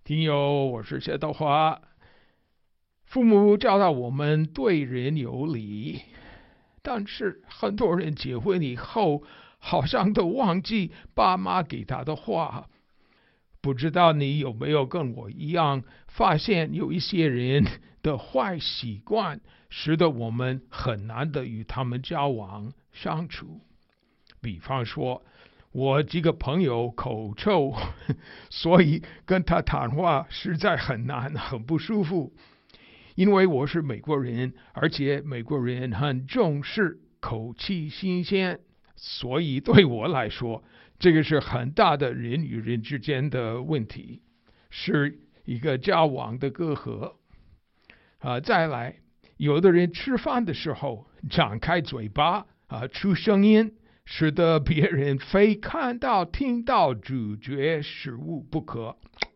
听友，我是谢德华。父母教导我们对人有礼，但是很多人结婚以后，好像都忘记爸妈给他的话。不知道你有没有跟我一样，发现有一些人的坏习惯，使得我们很难的与他们交往相处。比方说，我几个朋友口臭，所以跟他谈话实在很难，很不舒服。因为我是美国人，而且美国人很重视口气新鲜，所以对我来说，这个是很大的人与人之间的问题，是一个交往的隔阂。再来，有的人吃饭的时候张开嘴巴出声音，使得别人非看到听到咀嚼食物不可。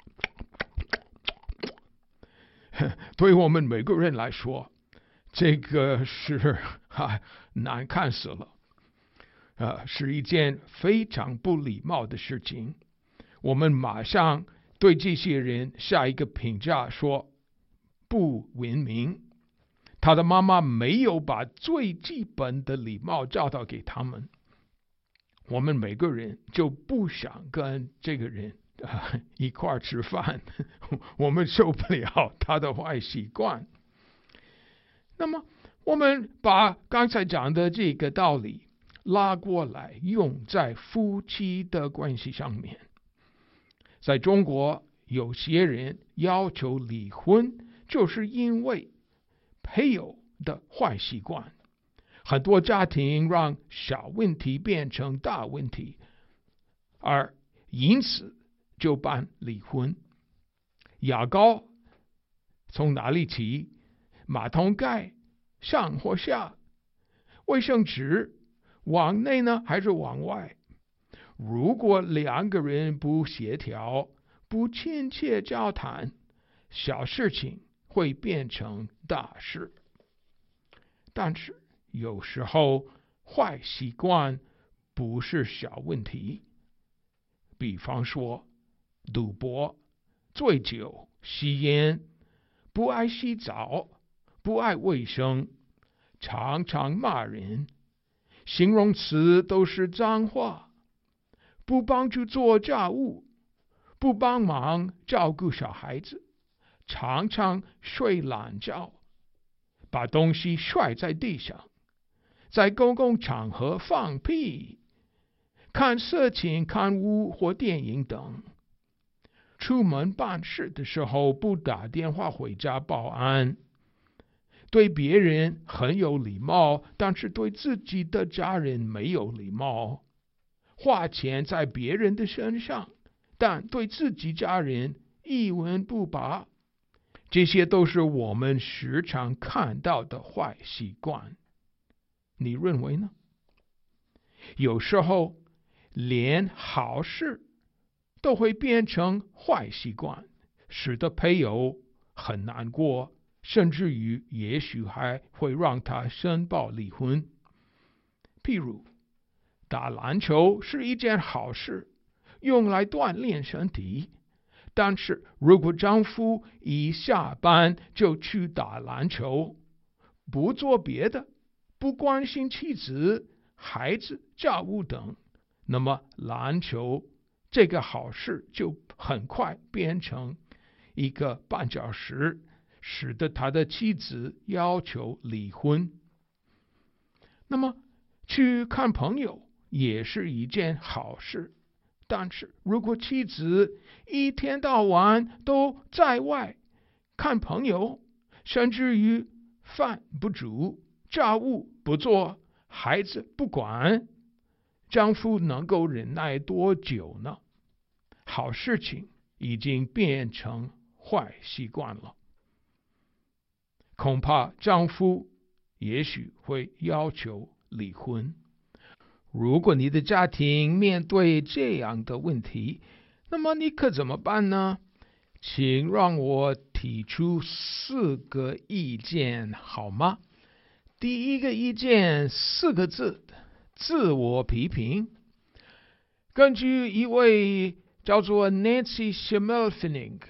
对我们美国人来说，这个是难看死了，是一件非常不礼貌的事情。我们马上对这些人下一个评价说不文明，他的妈妈没有把最基本的礼貌教导给他们。我们每个人就不想跟这个人一块吃饭，我们受不了他的坏习惯。那么我们把刚才讲的这个道理拉过来，用在夫妻的关系上面。在中国，有些人要求离婚，就是因为配偶的坏习惯。很多家庭让小问题变成大问题，而因此就办离婚。牙膏从哪里起？马桶盖上或下？卫生纸往内呢，还是往外？如果两个人不协调，不亲切交谈，小事情会变成大事。但是有时候坏习惯不是小问题，比方说赌博、醉酒、吸烟、不爱洗澡、不爱卫生、常常骂人，形容词都是脏话，不帮助做家务，不帮忙照顾小孩子，常常睡懒觉，把东西摔在地上，在公共场合放屁，看色情刊物或电影等，出门办事的时候不打电话回家报安，对别人很有礼貌，但是对自己的家人没有礼貌，花钱在别人的身上，但对自己家人一文不拔。这些都是我们时常看到的坏习惯。你认为呢？有时候连好事都会变成坏习惯，使得配偶很难过，甚至于也许还会让他申报离婚。譬如打篮球是一件好事，用来锻炼身体，但是如果丈夫一下班就去打篮球，不做别的，不关心妻子、孩子、家务等，那么篮球这个好事就很快变成一个绊脚石，使得他的妻子要求离婚。那么去看朋友也是一件好事，但是如果妻子一天到晚都在外看朋友，甚至于饭不煮，家务不做，孩子不管，丈夫能够忍耐多久呢？好事情已经变成坏习惯了，恐怕丈夫也许会要求离婚。如果你的家庭面对这样的问题，那么你可怎么办呢？请让我提出4个意见好吗？第一个意见4个字：自我批评。根据一位叫做 Nancy Schimmelpfennig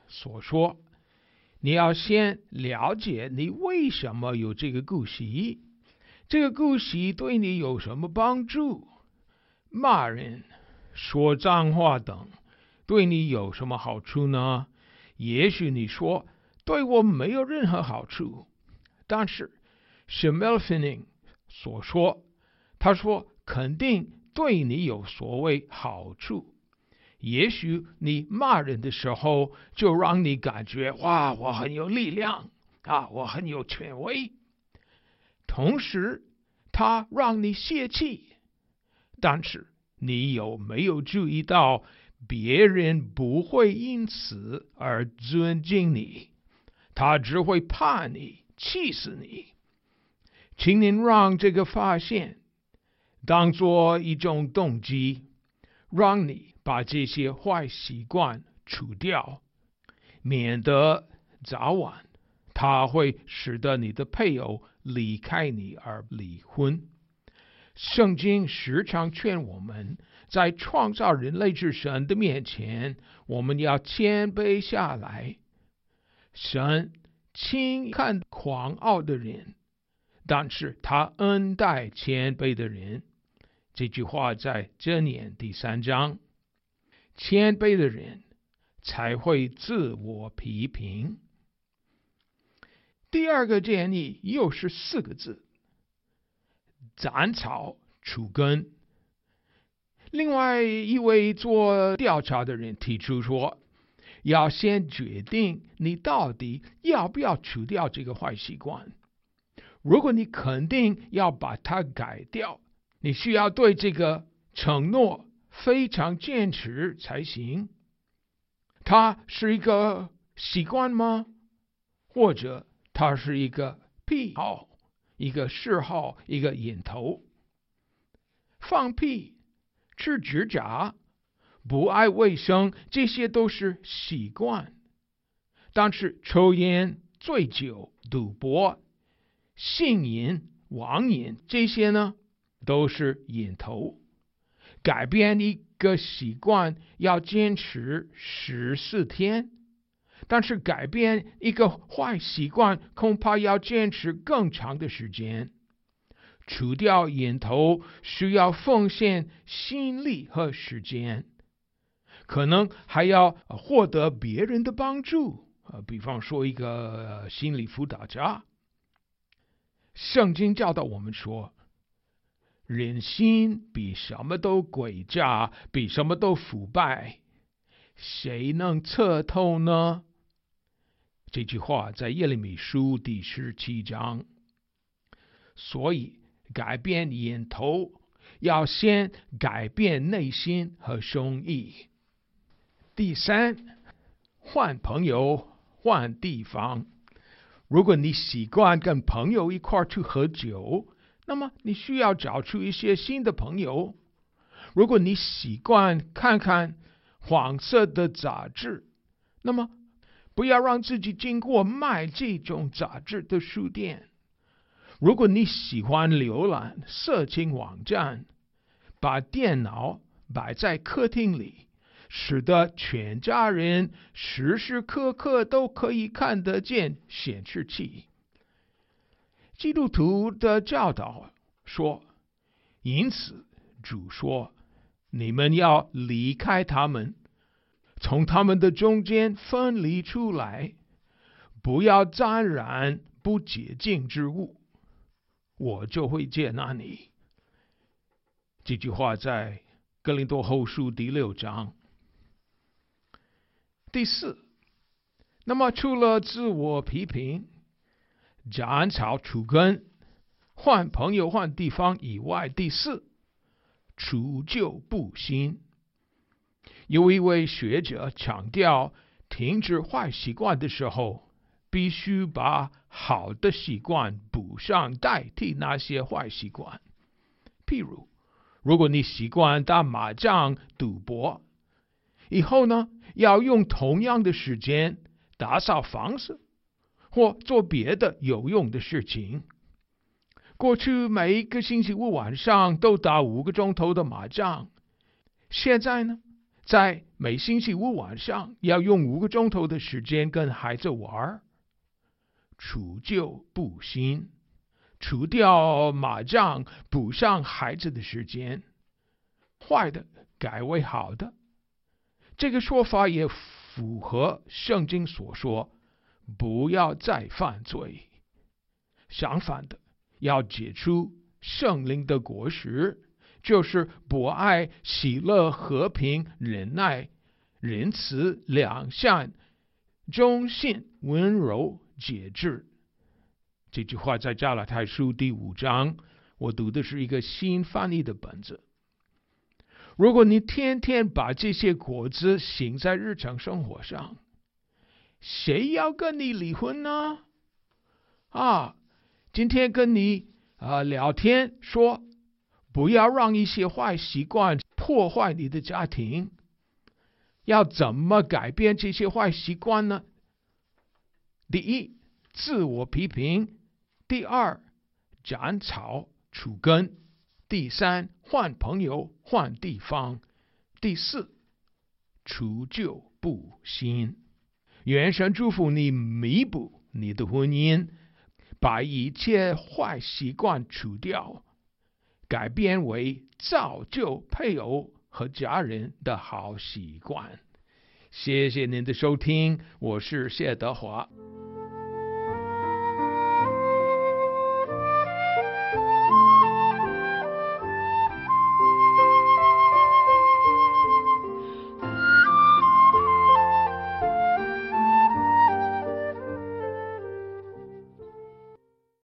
所说，你要先了解你为什么有这个顾惜，这个顾惜对你有什么帮助？骂人、说脏话等对你有什么好处呢？也许你说对我没有任何好处，但是 Schmelfing 所说，他说肯定对你有所谓好处。也许你骂人的时候，就让你感觉哇，我很有力量啊，我很有权威。同时，他让你泄气，但是你有没有注意到，别人不会因此而尊敬你，他只会怕你，气死你。请您让这个发现当作一种动机，让你把这些坏习惯除掉，免得早晚它会使得你的配偶离开你而离婚。圣经时常劝我们，在创造人类之神的面前，我们要谦卑下来。神轻看狂傲的人，但是他恩待谦卑的人。这句话在箴言第3章。谦卑的人才会自我批评。第二个建议又是4个字：斩草除根。另外一位做调查的人提出说，要先决定你到底要不要除掉这个坏习惯。如果你肯定要把它改掉，你需要对这个承诺非常坚持才行。它是一个习惯吗？或者它是一个癖好、一个嗜好、一个瘾头？放屁、吃指甲、不爱卫生，这些都是习惯。但是抽烟、醉酒、赌博、性瘾、网瘾，这些呢，都是瘾头。改变一个习惯要坚持14天，但是改变一个坏习惯恐怕要坚持更长的时间。除掉瘾头需要奉献心力和时间，可能还要获得别人的帮助，比方说一个心理辅导家。圣经教导我们说，人心比什么都诡诈，比什么都腐败，谁能测透呢？这句话在耶利米书第17章。所以改变瘾头要先改变内心和胸臆。第3，换朋友，换地方。如果你习惯跟朋友一块去喝酒，那么你需要找出一些新的朋友。如果你习惯看看黄色的杂志，那么不要让自己经过卖这种杂志的书店。如果你喜欢浏览色情网站，把电脑摆在客厅里，使得全家人时时刻刻都可以看得见显示器。基督徒的教导说，因此主说，你们要离开他们，从他们的中间分离出来，不要沾染不洁净之物，我就会接纳你。这句话在哥林多后书第6章。第4，那么除了自我批评、斩草除根、换朋友换地方以外，第4，除旧布新。有一位学者强调，停止坏习惯的时候，必须把好的习惯补上，代替那些坏习惯。譬如，如果你习惯打麻将、赌博，以后呢，要用同样的时间打扫房子，或做别的有用的事情。过去每一个星期五晚上都打5个钟头的麻将，现在呢， 在每星期五晚上要用5个钟头的时间跟孩子玩，除旧布新，除掉麻将，补上孩子的时间，坏的改为好的。这个说法也符合圣经所说，不要再犯罪。相反的，要结出圣灵的果实，就是博爱、喜乐、和平、忍耐、仁慈、良善、忠信、温柔、节制。这句话在加拉太书第5章，我读的是一个新翻译的本子。如果你天天把这些果子行在日常生活上，谁要跟你离婚呢？今天跟你聊天说，不要让一些坏习惯破坏你的家庭。要怎么改变这些坏习惯呢？第一，自我批评；第二，斩草除根；第三，换朋友换地方；第四，除旧布新。愿神祝福你弥补你的婚姻，把一切坏习惯除掉，改变为造就配偶和家人的好习惯。谢谢您的收听，我是谢德华。